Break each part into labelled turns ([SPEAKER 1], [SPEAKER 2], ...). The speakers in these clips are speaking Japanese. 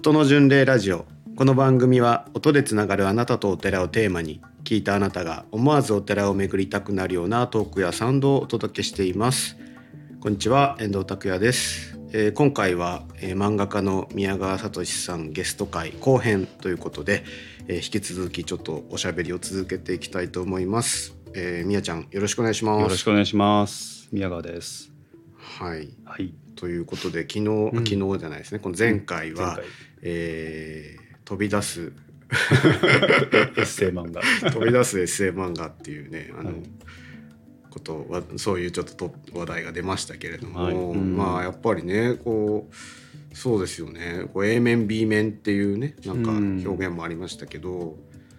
[SPEAKER 1] 音の巡礼ラジオ。この番組は音でつながるあなたとお寺をテーマに、聞いたあなたが思わずお寺を巡りたくなるようなトークやサウンドをお届けしています。こんにちは、遠藤拓也です。今回は、漫画家の宮川聡さんゲスト会後編ということで、引き続きちょっとおしゃべりを続けていきたいと思います。宮ちゃんよろしくお願いします。
[SPEAKER 2] よろしくお願いします。宮川です。
[SPEAKER 1] はい、
[SPEAKER 2] はい、
[SPEAKER 1] ということで昨日じゃないですね、この前回は、飛び出す
[SPEAKER 2] エッセイ漫画
[SPEAKER 1] 飛び出すエッセイ漫画っていうね、ことはそういうちょっと話題が出ましたけれども、まあやっぱりねこうそうですよね、こう A 面 B 面っていうねなんか表現もありましたけど、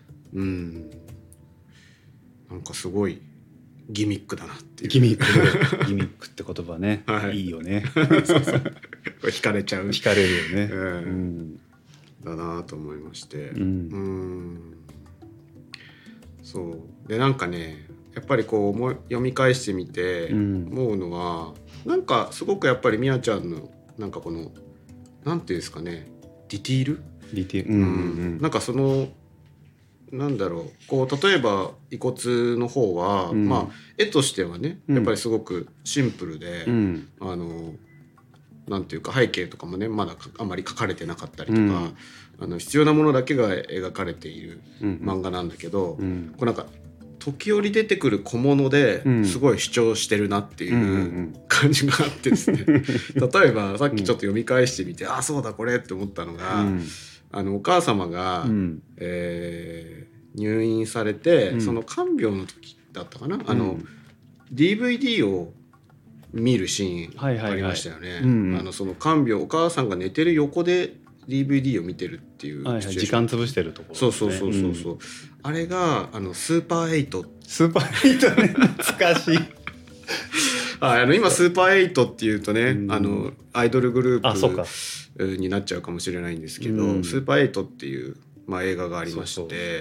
[SPEAKER 1] なんかすごいギミックだなっていう。
[SPEAKER 2] ギミックって言葉ね、はい、いいよね。
[SPEAKER 1] そう惹かれちゃう。
[SPEAKER 2] 惹かれるよね。
[SPEAKER 1] だなと思いまして、そうでなんかねやっぱりこう読み返してみて思うのは、なんかすごくやっぱりみやちゃんのなんかこのなんていうんですかね、ディティール、なんかそのなんだろう、こう例えば遺骨の方は、まあ絵としてはねやっぱりすごくシンプルで、なんていうか背景とかもねまだあんまり描かれてなかったりとか、必要なものだけが描かれている漫画なんだけど、こうなんか時折出てくる小物ですごい主張してるなっていう感じがあってですね、例えばさっきちょっと読み返してみて、あそうだこれって思ったのが、お母様が、入院されて、その看病の時だったかな、DVD を見るシーンありましたよね。その看病、お母さんが寝てる横で DVD を見てるっていう、
[SPEAKER 2] 時間潰してるところ、
[SPEAKER 1] そう、あれがスーパー
[SPEAKER 2] 8ね懐かしい
[SPEAKER 1] 今スーパー8っていうとね、アイドルグループになっちゃうかもしれないんですけど、スーパー8っていう映画がありまして、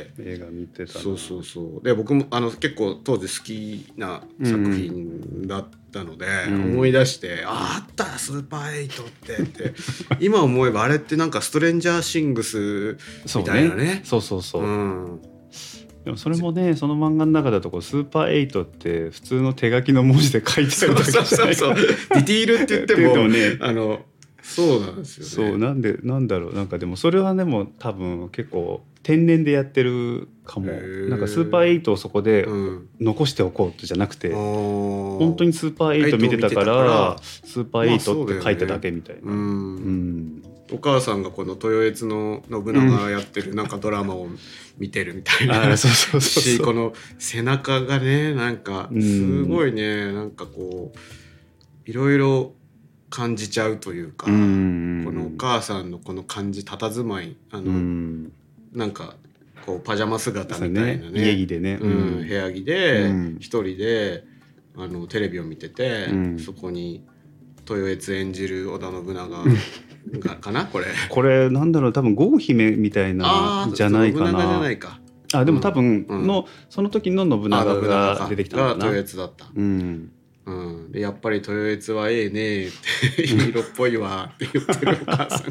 [SPEAKER 2] 映画見てたな。
[SPEAKER 1] そうで僕も結構当時好きな作品だったので、思い出してあったスーパー8って今思えばあれってなんかストレンジャーシングスみたいなね。
[SPEAKER 2] そう、でもそれもね、その漫画の中だとスーパー8って普通の手書きの文字で書いてあるだけじゃないか。
[SPEAKER 1] そうディティールって言ってもねそうなんですよね。
[SPEAKER 2] そうなんだろう、なんかでもそれはでも多分結構天然でやってるかも。なんかスーパー8をそこで残しておこうってじゃなくて、本当にスーパー8見てたからスーパー8って書いただけみたいな。
[SPEAKER 1] お母さんがこの豊悦の信長がやってるなんかドラマを見てるみたいな、しこの背中がねなんかすごいね、なんかこういろいろ感じちゃうというか、このお母さんのこの感じ、佇まい、なんかこうパジャマ姿みたいなね、
[SPEAKER 2] 家着でね、
[SPEAKER 1] 部屋着で一人でテレビを見てて、そこに豊悦演じる織田信長がかな、これ
[SPEAKER 2] なんだろう、多分郷姫みたいなじゃないかな。
[SPEAKER 1] 信長じゃないか。
[SPEAKER 2] でも多分その時の信長が出てきたのかな。
[SPEAKER 1] 豊悦だった。でやっぱり豊悦はええねって色っぽいわって言ってるお母さん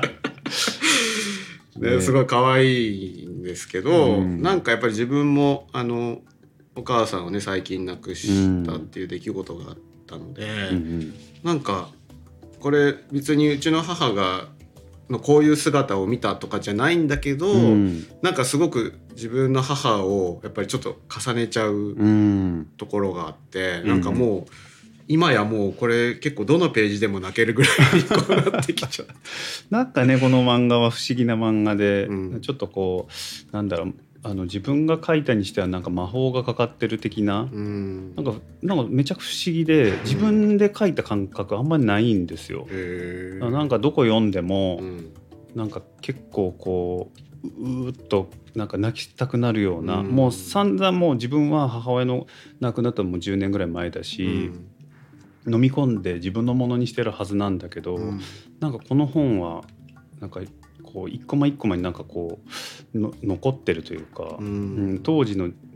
[SPEAKER 1] がすごい可愛いんですけど、なんかやっぱり自分もお母さんをね最近亡くしたっていう出来事があったので、なんかこれ別にうちの母がこういう姿を見たとかじゃないんだけど、なんかすごく自分の母をやっぱりちょっと重ねちゃうところがあって、なんかもう今やもうこれ結構どのページでも泣けるぐらいにこうなってきちゃう
[SPEAKER 2] なんかねこの漫画は不思議な漫画で、ちょっとこうなんだろう、自分が書いたにしてはなんか魔法がかかってる的な、なんかめちゃく不思議で、自分で書いた感覚あんまりないんですよ。なんかどこ読んでも、なんか結構こううーっとなんか泣きたくなるような、もう散々もう自分は母親の亡くなったのも10年ぐらい前だし、飲み込んで自分のものにしてるはずなんだけど、なんかこの本はなんかこう一コマ一コマになんかこう残ってるというか、当時の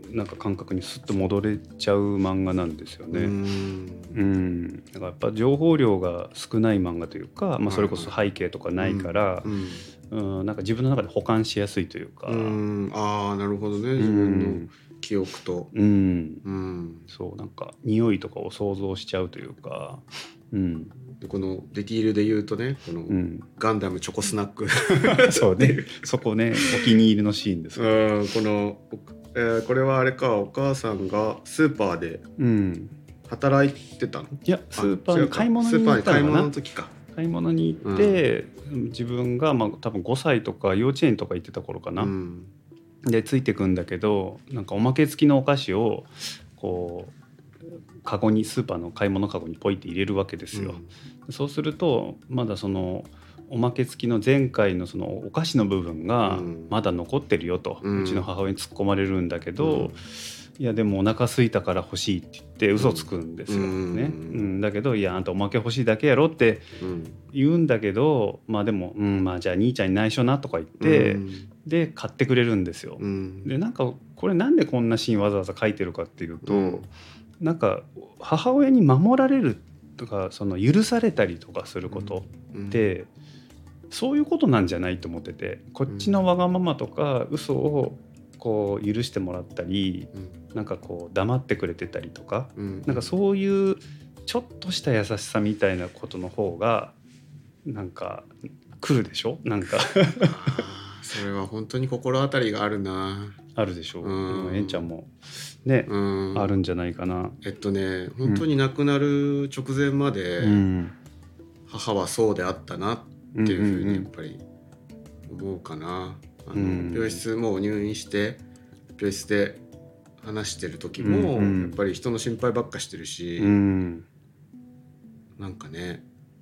[SPEAKER 2] なんか感覚にスッと戻れちゃう漫画なんですよね。だからやっぱ情報量が少ない漫画というか、それこそ背景とかないから、なんか自分の中で保管しやすいというか。
[SPEAKER 1] ああ、なるほどね。自分の記憶と、
[SPEAKER 2] そうなんか匂いとかを想像しちゃうというか。
[SPEAKER 1] このディティールで言うとね、このガンダムチョコスナック
[SPEAKER 2] そうね、そこね、お気に入りのシーンです
[SPEAKER 1] この、これはあれか、お母さんがスーパーで働いてたの？
[SPEAKER 2] いや、スーパーに買い物に行ったのかな。
[SPEAKER 1] 買い物の時か。
[SPEAKER 2] 買い物に行って、自分が多分5歳とか幼稚園とか行ってた頃かな、でついてくんだけど、なんかおまけ付きのお菓子をこうカゴに、スーパーの買い物カゴにポイって入れるわけですよ。そうするとまだそのおまけ付きの前回のそのお菓子の部分がまだ残ってるよと、うちの母親に突っ込まれるんだけど、いやでもお腹空いたから欲しいって言って嘘つくんですよね。だけど、いやあんたおまけ欲しいだけやろって言うんだけど、でも、じゃあ兄ちゃんに内緒なとか言って、で買ってくれるんですよ。でなんかこれなんでこんなシーンわざわざ書いてるかっていうと、なんか母親に守られるとか、その許されたりとかすることって、そういうことなんじゃないと思ってて、こっちのわがままとか嘘をこう許してもらったり、なんかこう黙ってくれてたりとか、なんかそういうちょっとした優しさみたいなことの方がなんか来るでしょ、なんか
[SPEAKER 1] それは本当に心当たりがあるな。
[SPEAKER 2] あるでしょう。えんちゃんもね、あるんじゃないかな。
[SPEAKER 1] 本当に亡くなる直前まで、母はそうであったなっていうふうにやっぱり思うかな。病室もう入院して病室で話してる時も、やっぱり人の心配ばっかしてるし、なんかね、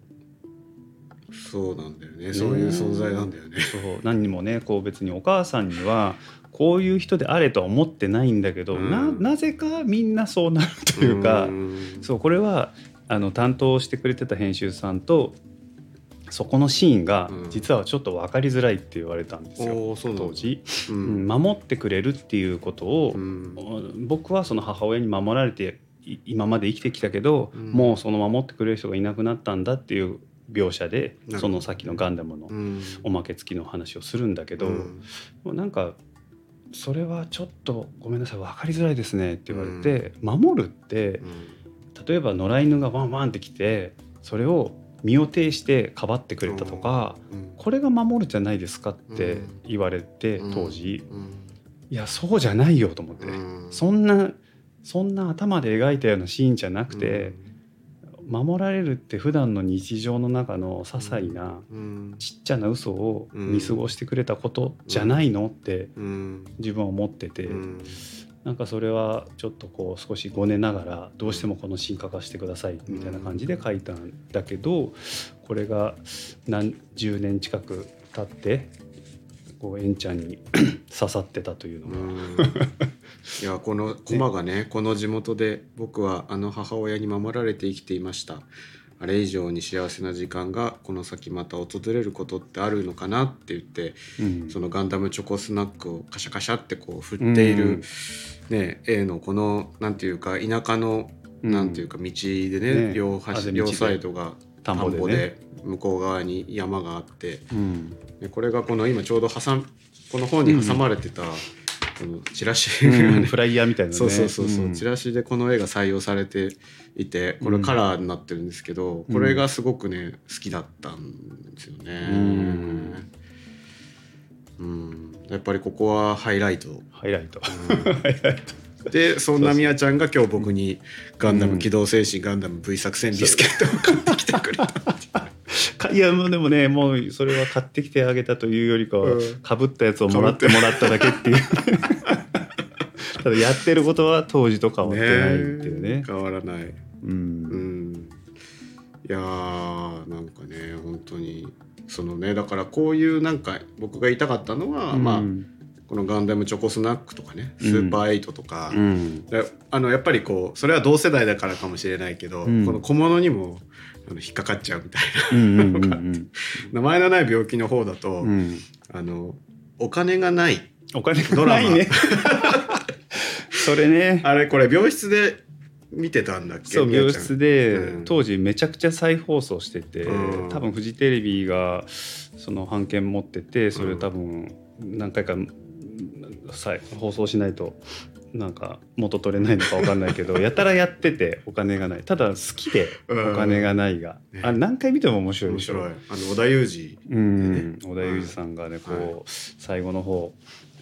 [SPEAKER 1] そうなんだよね、そういう存在なんだよね。
[SPEAKER 2] そう何にもね、こう別にお母さんにはこういう人であれとは思ってないんだけど、なぜかみんなそうなるというか、そうこれは担当してくれてた編集さんとそこのシーンが実はちょっと分かりづらいって言われたんですよ、当時。守ってくれるっていうことを、僕はその母親に守られて今まで生きてきたけど、もうその守ってくれる人がいなくなったんだっていう描写で、そのさっきのガンダムのおまけ付きの話をするんだけど、なんかそれはちょっとごめんなさい、分かりづらいですねって言われて、守るって、例えば野良犬がワンワンって来てそれを身を挺してかばってくれたとか、これが守るじゃないですかって言われて、当時、いやそうじゃないよと思って、そんな頭で描いたようなシーンじゃなくて、守られるって普段の日常の中の些細なちっちゃな嘘を見過ごしてくれたことじゃないのって自分は思ってて、なんかそれはちょっとこう少しごねながら、どうしてもこのシーン書かせてくださいみたいな感じで書いたんだけど、これが何十年近く経ってこうえんちゃんに刺さってたというのが
[SPEAKER 1] いや、このコマがね、この地元で僕は母親に守られて生きていました、あれ以上に幸せな時間がこの先また訪れることってあるのかなって言って、そのガンダムチョコスナックをカシャカシャってこう振っている、A のこのなんていうか田舎のなんていうか道でね、両サイドが田んぼで向こう側に山があって、でこれがこの今ちょうどこの本に挟まれてた、このチラシ
[SPEAKER 2] フライヤーみたいなね、
[SPEAKER 1] そうチラシでこの絵が採用されていて、これカラーになってるんですけど、これがすごくね好きだったんですよね。やっぱりここはハイライトで、そんなみやちゃんが今日僕にガンダム機動戦士ガンダム V 作戦ディスケットを買ってきてくれた。
[SPEAKER 2] いやもうでもね、もうそれは買ってきてあげたというよりかは、かぶったやつをもらっただけっていうただやってることは当時と変わってないっていうね。
[SPEAKER 1] 変わらない。いやー、なんかね、本当にそのね、だからこういうなんか僕が言いたかったのは、このガンダムチョコスナックとかね、スーパー8とか、やっぱりこうそれは同世代だからかもしれないけど、この小物にも引っかかっちゃうみたいなのがあって、名前のない病気の方だと、お金がない
[SPEAKER 2] ドラマねそれね
[SPEAKER 1] あれこれ病室で見てたんだっけ。
[SPEAKER 2] そう病室で、当時めちゃくちゃ再放送してて、多分フジテレビがその版権持ってて、それ多分何回か放送しないとなんか元取れないのか分かんないけどやたらやっててお金がない、ただ好きでお金がないが、あれ何回見ても面白いでしょ。
[SPEAKER 1] 織田裕二、
[SPEAKER 2] 織田裕二さんがねこう最後の方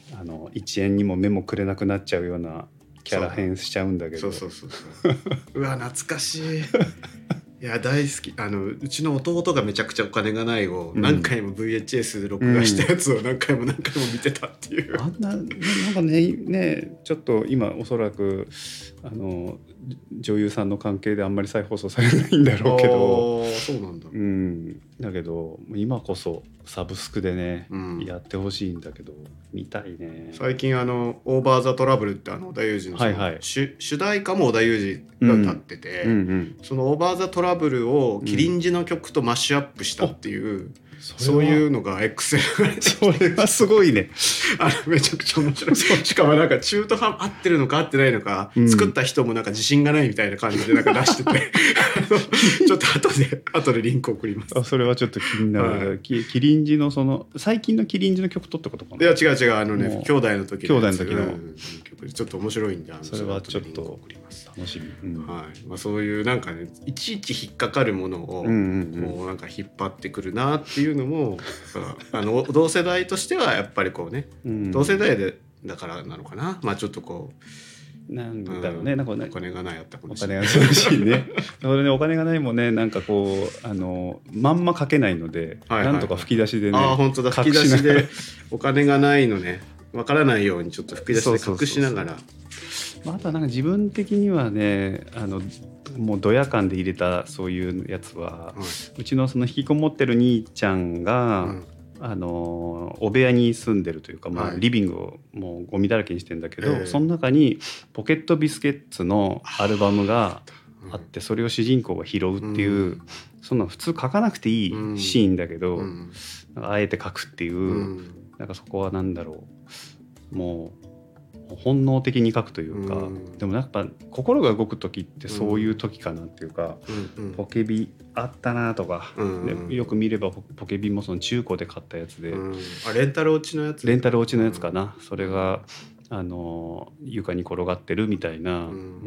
[SPEAKER 2] 1円にも目もくれなくなっちゃうようなキャラ変しちゃうんだけど、
[SPEAKER 1] そううわ懐かしい。いや大好き。うちの弟がめちゃくちゃお金がないを何回も VHS で録画したやつを何回も見てたっていう、
[SPEAKER 2] あんななんかねちょっと今おそらく女優さんの関係であんまり再放送されないんだろうけど、
[SPEAKER 1] そうなんだ、
[SPEAKER 2] だけど今こそサブスクでね、やってほしいんだけど見たいね。
[SPEAKER 1] 最近オーバーザトラブルって織田裕二の、主題歌も織田裕二が歌ってて、そのオーバーザトラブルをキリンジの曲とマッシュアップしたっていう、そういうのが X で
[SPEAKER 2] それはすごいね。
[SPEAKER 1] めちゃくちゃ面白い。しかもなんか中途半合ってるのか合ってないのか、作った人もなんか自信がないみたいな感じでなんか出しててちょっと後でリンク送ります。
[SPEAKER 2] それはちょっと気になる、キリンジのその最近のキリンジの曲とってことかな。
[SPEAKER 1] いや違う兄弟の時の曲でちょっと面白いんで、
[SPEAKER 2] それはちょっと楽しみ、
[SPEAKER 1] そういうなんかねいちいち引っかかるものをもうなんか引っ張ってくるなっていうのも同世代としてはやっぱりこうね、同世代でだからなのかな、ちょっとこう
[SPEAKER 2] なんだろうね、なんか
[SPEAKER 1] お金がないやったかもしれ
[SPEAKER 2] ない。お金が欲しいね。それねお金がないもねなんかこうまんま書けないので、なんとか吹き出しでね。
[SPEAKER 1] 本当だ、吹き出しでお金がないのねわからないようにちょっと吹き出しで隠しながら。
[SPEAKER 2] あとはなんか自分的にはねもうドヤ感で入れたそういうやつは、うちのその引きこもってる兄ちゃんが、お部屋に住んでるというか、リビングをもうゴミだらけにしてんだけど、その中にポケットビスケッツのアルバムがあって、それを主人公が拾うっていう、そんな普通書かなくていいシーンだけど、あえて書くっていう、なんかそこはなんだろう、もう本能的に書くというか、でもやっぱ心が動く時ってそういう時かなっていうか、ポケビあったなとか、でよく見ればポケビもその中古で買ったやつで、
[SPEAKER 1] レンタル落ちのやつ
[SPEAKER 2] かな、それが床に転がってるみたいな、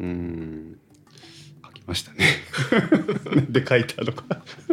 [SPEAKER 2] 書きましたねで書いたのか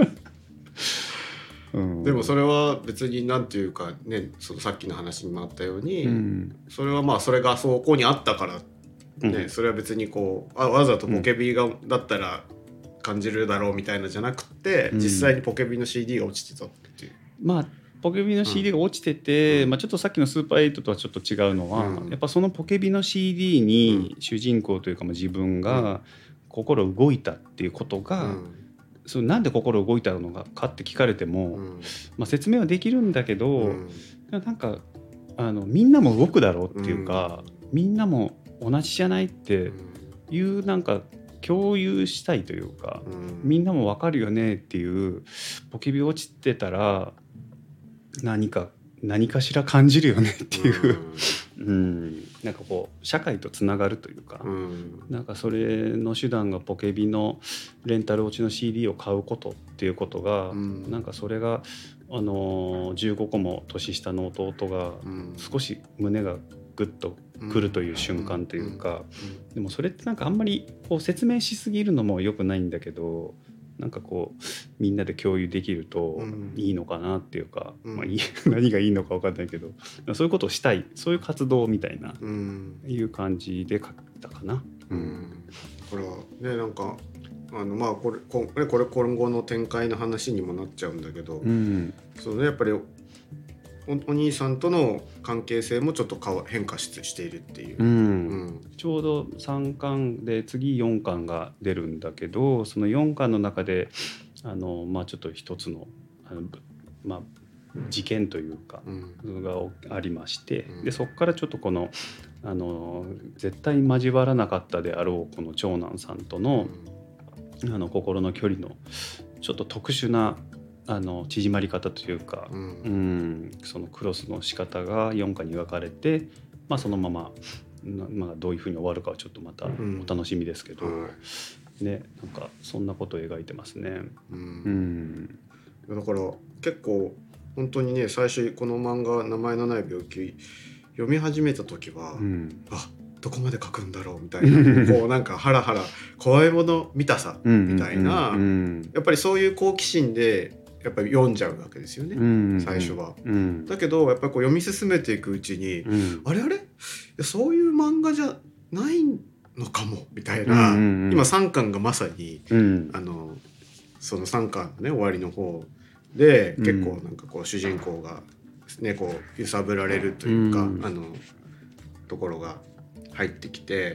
[SPEAKER 1] でもそれは別になんていうかね、そのさっきの話にもあったように、それはそれがそこにあったからね、それは別にこうわざとポケビがだったら感じるだろうみたいなじゃなくて、実際にポケビの CD が落ちてたっていう。
[SPEAKER 2] ポケビの CD が落ちてて、ちょっとさっきのスーパー8とはちょっと違うのは、やっぱそのポケビの CD に主人公というか自分が心動いたっていうことが、なんで心動いたのかって聞かれても、説明はできるんだけど、なんかみんなも動くだろうっていうか、みんなも同じじゃないっていうなんか共有したいというか、みんなも分かるよねっていう、ポケビ落ちてたら何かしら感じるよねっていうなんかこう社会とつながるというか、なんかそれの手段がポケビのレンタル落ちの CD を買うことっていうことが、なんかそれが15個も年下の弟が少し胸がグッとくるという瞬間というか、でもそれってなんかあんまりこう説明しすぎるのも良くないんだけど、なんかこうみんなで共有できるといいのかなっていうか、何がいいのか分かんないけど、そういうことをしたい、そういう活動みたいな、いう感じで書いたかな。
[SPEAKER 1] これはね、なんかこれ今後の展開の話にもなっちゃうんだけど、やっぱりお兄さんとの関係性もちょっと変化しているっていう、
[SPEAKER 2] ちょうど3巻で次4巻が出るんだけど、その4巻の中でちょっと一つの事件というか、がありまして、でそこからちょっとこの絶対交わらなかったであろうこの長男さんとの、心の距離のちょっと特殊な縮まり方というか、そのクロスの仕方が4巻に描かれて、そのままどういうふうに終わるかはちょっとまたお楽しみですけど、ね、なんかそんなことを描いてますね。
[SPEAKER 1] だから結構本当にね、最初この漫画「名前のない病気」読み始めた時は、どこまで書くんだろうみたいなこうなんかハラハラ怖いもの見たさみたいな、やっぱりそういう好奇心でやっぱり読んじゃうわけですよね、最初は。だけどやっぱりこう読み進めていくうちに、あれそういう漫画じゃないのかもみたいな、今3巻がまさに、その3巻のね終わりの方で結構なんかこう主人公がねこう揺さぶられるというか、ところが入ってきて、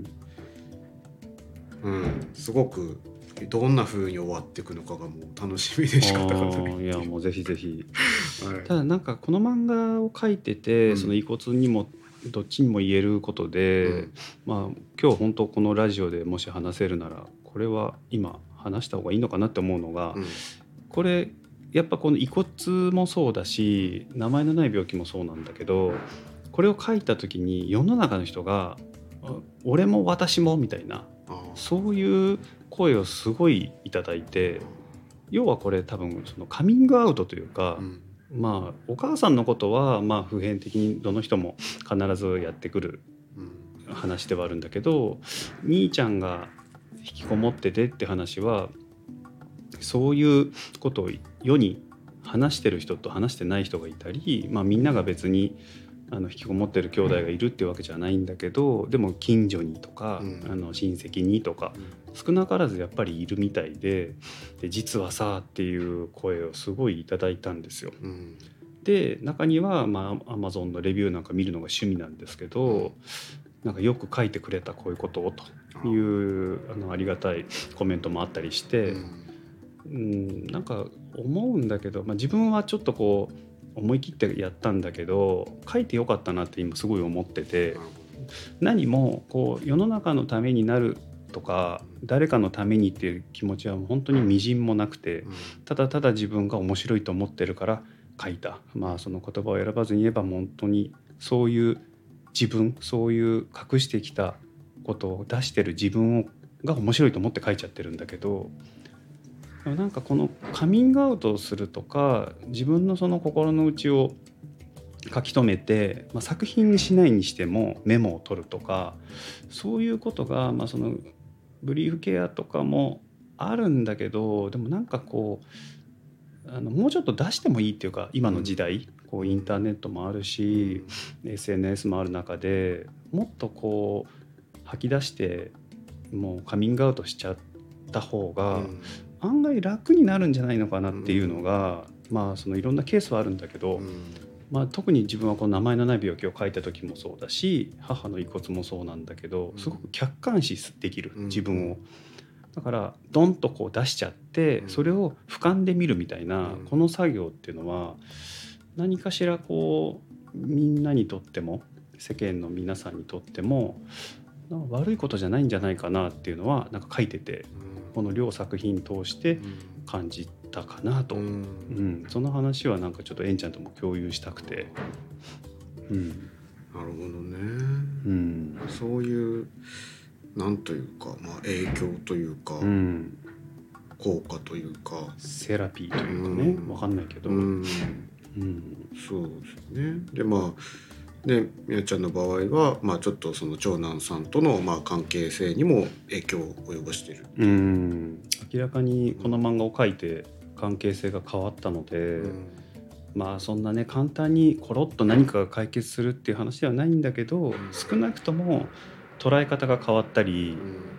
[SPEAKER 1] すごくどんな風に終わっていくのかがもう楽しみで仕方がない。
[SPEAKER 2] いやもうぜひぜひ、ただなんかこの漫画を描いてて、その遺骨にもどっちにも言えることで、今日本当このラジオでもし話せるならこれは今話した方がいいのかなって思うのが、これやっぱこの遺骨もそうだし名前のない病気もそうなんだけど、これを書いた時に世の中の人が俺も私もみたいな、そういう声をすごいいただいて、要はこれ多分そのカミングアウトというか、お母さんのことは普遍的にどの人も必ずやってくる話ではあるんだけど、兄ちゃんが引きこもっててって話はそういうことを世に話してる人と話してない人がいたり、みんなが別に引きこもってる兄弟がいるっていうわけじゃないんだけど、でも近所にとか、親戚にとか、少なからずやっぱりいるみたいで、実はさっていう声をすごいいただいたんですよ。で中にはAmazon のレビューなんか見るのが趣味なんですけど、なんかよく書いてくれたこういうことをというありがたいコメントもあったりして、なんか思うんだけど、自分はちょっとこう思い切ってやったんだけど書いてよかったなって今すごい思ってて、何もこう世の中のためになるとか誰かのためにっていう気持ちは本当にみじんもなくて、ただただ自分が面白いと思ってるから書いた、その言葉を選ばずに言えば本当にそういう自分、そういう隠してきたことを出してる自分が面白いと思って書いちゃってるんだけど、なんかこのカミングアウトをするとか自分のその心の内を書き留めて、作品にしないにしてもメモを取るとか、そういうことが、そのブリーフケアとかもあるんだけど、でもなんかこうもうちょっと出してもいいっていうか、今の時代こうインターネットもあるし、SNS もある中でもっとこう吐き出してもうカミングアウトしちゃった方が、案外楽になるんじゃないのかなっていうのが、そのいろんなケースはあるんだけど、特に自分はこの名前のない病気を書いた時もそうだし、母の遺骨もそうなんだけど、すごく客観視できる自分を、だからドンとこう出しちゃってそれを俯瞰で見るみたいな、この作業っていうのは何かしらこうみんなにとっても世間の皆さんにとってもなんか悪いことじゃないんじゃないかなっていうのはなんか書いてて、この両作品通して感じたかなと、その話はなんかちょっとえんちゃんとも共有したくて、
[SPEAKER 1] なるほどね、そういうなんというか、影響というか、効果というか
[SPEAKER 2] セラピーというかね、分かんないけど、
[SPEAKER 1] そうですね。でみやちゃんの場合は、ちょっとその長男さんとの関係性にも影響を及ぼしている。
[SPEAKER 2] 明らかにこの漫画を描いて関係性が変わったので、そんなね簡単にコロッと何かが解決するっていう話ではないんだけど、少なくとも捉え方が変わったり、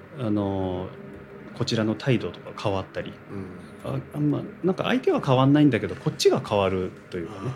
[SPEAKER 2] こちらの態度とか変わったり、なんか相手は変わんないんだけどこっちが変わるというかね、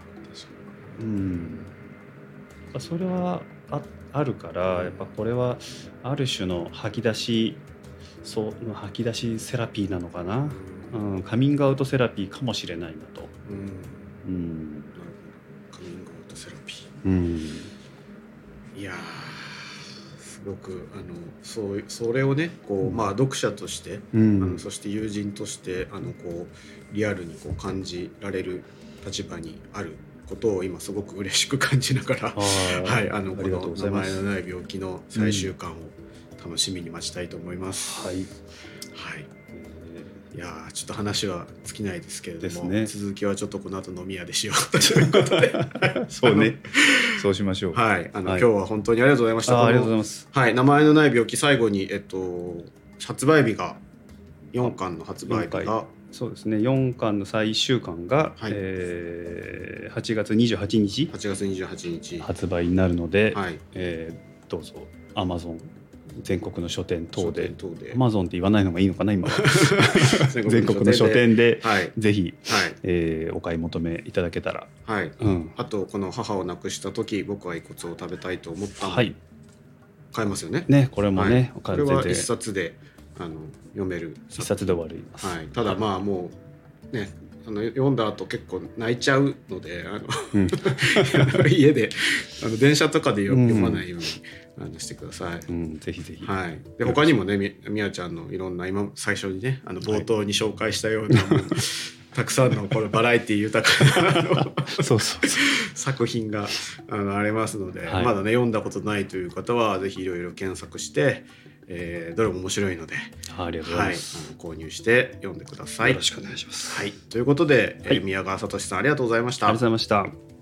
[SPEAKER 2] それは あるから、やっぱこれはある種の吐き出しセラピーなのかな、カミングアウトセラピーかもしれないなと。
[SPEAKER 1] カミングアウトセラピー、いやすごくそれをねこう、読者として、そして友人としてこうリアルにこう感じられる立場にあることを今すごく嬉しく感じながら、はい、この名前のない病気の最終巻を楽しみに待ちたいと思います。はい、はい、いやちょっと話は尽きないですけれども、ね、続きはちょっとこの後飲み屋でしようということで
[SPEAKER 2] そうね、そうしましょう。
[SPEAKER 1] はい、今日は本当にありがとうございました。
[SPEAKER 2] ありがとうございます。
[SPEAKER 1] はい、名前のない病気、最後に発売日が4巻の発売日が
[SPEAKER 2] そうですね、4巻の最終巻が、はい、8月28日
[SPEAKER 1] 8月28日
[SPEAKER 2] 発売になるので、はい、どうぞ Amazon 全国の書店等で Amazon って言わないのがいいのかな今全国の書店で、はい、ぜひ、はいお買い求めいただけたら、
[SPEAKER 1] はいあとこの母を亡くした時僕は遺骨を食べたいと思ったので、はい、買えますよね。
[SPEAKER 2] ね、これもね、
[SPEAKER 1] はい、これは一冊で読める
[SPEAKER 2] 一冊で終わります。
[SPEAKER 1] はい、ただまあもうね読んだ後結構泣いちゃうので家で電車とかで読まないようにしてください。
[SPEAKER 2] ぜひぜひ。
[SPEAKER 1] はい。で他にもねみやちゃんのいろんな今最初にね冒頭に紹介したような、はい、たくさんのこれバラエティ豊かなそう作品がありますので、はい、まだね読んだことないという方はぜひいろいろ検索して。どれも面白いので、
[SPEAKER 2] ありがとうございます。
[SPEAKER 1] 購入して読んでください。
[SPEAKER 2] よろしくお願いします。
[SPEAKER 1] はい、ということで、宮川聡さんありがとうございました。
[SPEAKER 2] ありがとうございました。